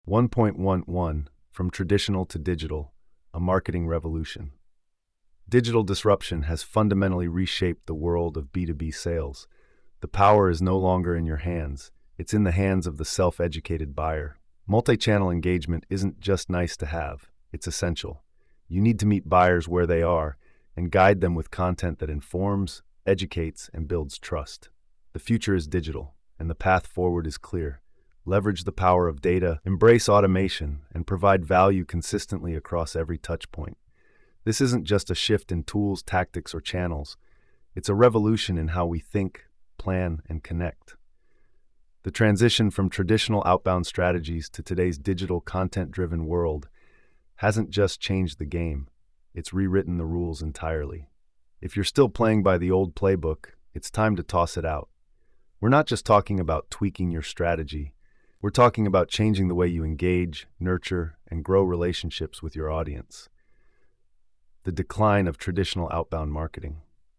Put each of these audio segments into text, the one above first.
1.11 From Traditional to Digital, a Marketing Revolution. Digital disruption has fundamentally reshaped the world of B2B sales. The power is no longer in your hands, it's in the hands of the self-educated buyer. Multi-channel engagement isn't just nice to have, it's essential. You need to meet buyers where they are and guide them with content that informs, educates, and builds trust. The future is digital, and the path forward is clear. Leverage the power of data, embrace automation, and provide value consistently across every touchpoint. This isn't just a shift in tools, tactics, or channels. It's a revolution in how we think, plan, and connect. The transition from traditional outbound strategies to today's digital content-driven world hasn't just changed the game, it's rewritten the rules entirely. If you're still playing by the old playbook, it's time to toss it out. We're not just talking about tweaking your strategy. We're talking about changing the way you engage, nurture, and grow relationships with your audience. The decline of traditional outbound marketing.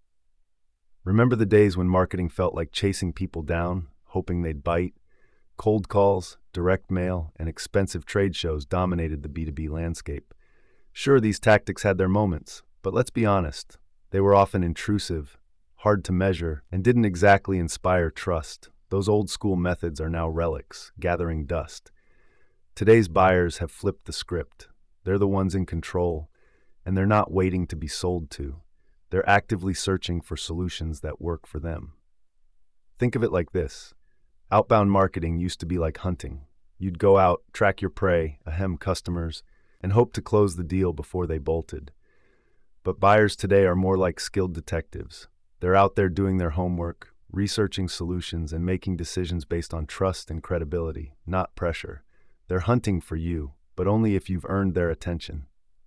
Remember the days when marketing felt like chasing people down, hoping they'd bite? Cold calls, direct mail, and expensive trade shows dominated the B2B landscape. Sure, these tactics had their moments, but let's be honest, they were often intrusive, hard to measure, and didn't exactly inspire trust. Those old-school methods are now relics, gathering dust. Today's buyers have flipped the script. They're the ones in control, and they're not waiting to be sold to. They're actively searching for solutions that work for them. Think of it like this. Outbound marketing used to be like hunting. You'd go out, track your prey, ahem customers, and hope to close the deal before they bolted. But buyers today are more like skilled detectives. They're out there doing their homework, researching solutions, and making decisions based on trust and credibility, not pressure. They're hunting for you, but only if you've earned their attention.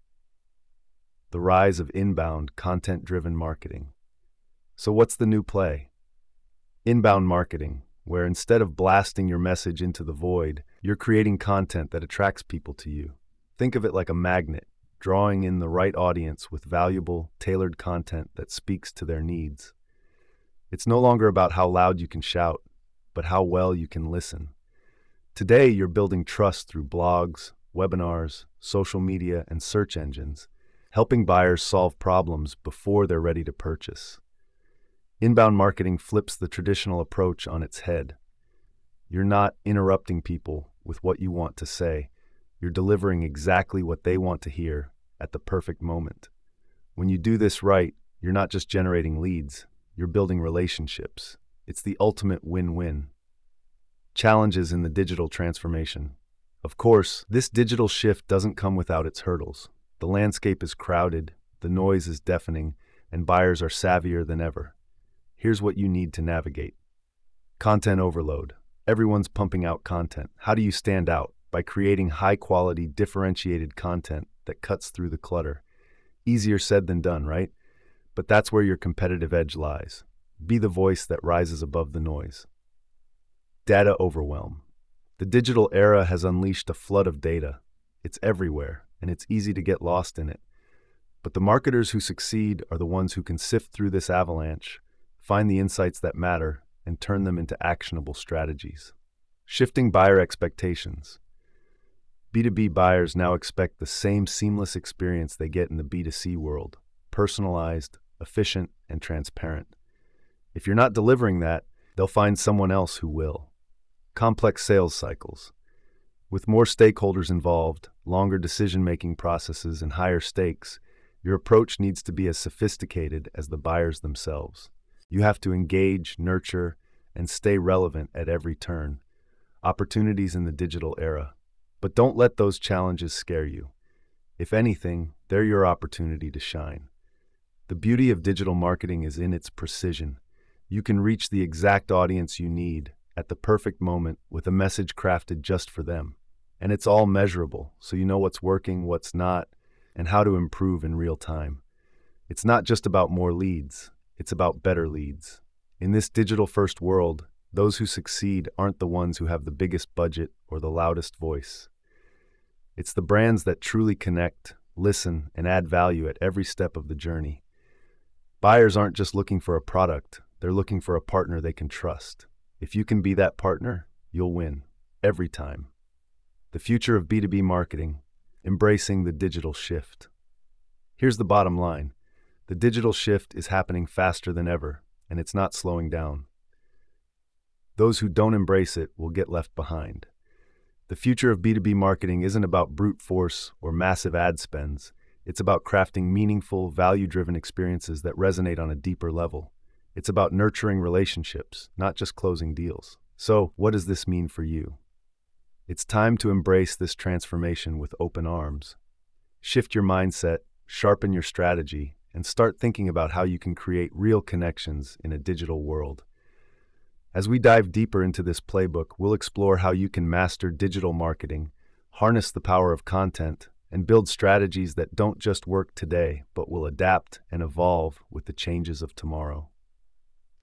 The rise of inbound, content-driven marketing. So what's the new play? Inbound marketing, where instead of blasting your message into the void, you're creating content that attracts people to you. Think of it like a magnet, drawing in the right audience with valuable, tailored content that speaks to their needs. It's no longer about how loud you can shout, but how well you can listen. Today, you're building trust through blogs, webinars, social media, and search engines, helping buyers solve problems before they're ready to purchase. Inbound marketing flips the traditional approach on its head. You're not interrupting people with what you want to say. You're delivering exactly what they want to hear at the perfect moment. When you do this right, you're not just generating leads, you're building relationships. It's the ultimate win-win. Challenges in the digital transformation. Of course, this digital shift doesn't come without its hurdles. The landscape is crowded, the noise is deafening, and buyers are savvier than ever. Here's what you need to navigate. Content overload. Everyone's pumping out content. How do you stand out? By creating high-quality, differentiated content that cuts through the clutter. Easier said than done, right? But that's where your competitive edge lies. Be the voice that rises above the noise. Data overwhelm. The digital era has unleashed a flood of data. It's everywhere, and it's easy to get lost in it. But the marketers who succeed are the ones who can sift through this avalanche, find the insights that matter, and turn them into actionable strategies. Shifting buyer expectations. B2B buyers now expect the same seamless experience they get in the B2C world, personalized, efficient, and transparent. If you're not delivering that, they'll find someone else who will. Complex sales cycles. With more stakeholders involved, longer decision-making processes, and higher stakes, your approach needs to be as sophisticated as the buyers themselves. You have to engage, nurture, and stay relevant at every turn. Opportunities in the digital era. But don't let those challenges scare you. If anything, they're your opportunity to shine. The beauty of digital marketing is in its precision. You can reach the exact audience you need at the perfect moment with a message crafted just for them. And it's all measurable, so you know what's working, what's not, and how to improve in real time. It's not just about more leads, it's about better leads. In this digital-first world, those who succeed aren't the ones who have the biggest budget or the loudest voice. It's the brands that truly connect, listen, and add value at every step of the journey. Buyers aren't just looking for a product, they're looking for a partner they can trust. If you can be that partner, you'll win, every time. The future of B2B marketing, embracing the digital shift. Here's the bottom line. The digital shift is happening faster than ever, and it's not slowing down. Those who don't embrace it will get left behind. The future of B2B marketing isn't about brute force or massive ad spends. It's about crafting meaningful, value-driven experiences that resonate on a deeper level. It's about nurturing relationships, not just closing deals. So, what does this mean for you? It's time to embrace this transformation with open arms. Shift your mindset, sharpen your strategy, and start thinking about how you can create real connections in a digital world. As we dive deeper into this playbook, we'll explore how you can master digital marketing, harness the power of content, and build strategies that don't just work today, but will adapt and evolve with the changes of tomorrow.